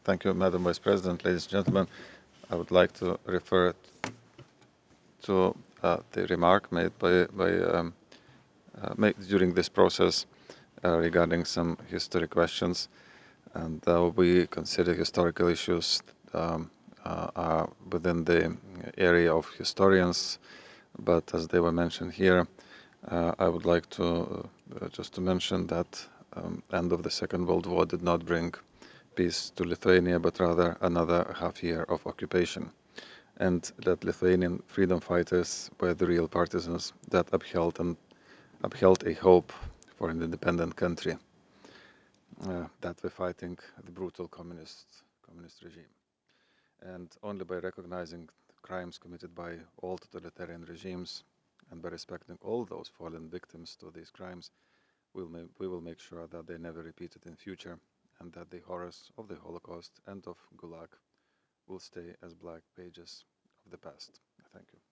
Thank you, Madam Vice President. Ladies and gentlemen, I would like to refer to the remark made during this process regarding some history questions. And we consider historical issues are within the area of historians, but as they were mentioned here, I would like to just to mention that end of the Second World War did not bring peace to Lithuania, but rather another half year of occupation, and that Lithuanian freedom fighters were the real partisans that upheld a hope for an independent country, that were fighting the brutal communist regime. And only by recognizing crimes committed by all totalitarian regimes and by respecting all those fallen victims to these crimes, we will make sure that they never repeated in future, and that the horrors of the Holocaust and of Gulag will stay as black pages of the past. Thank you.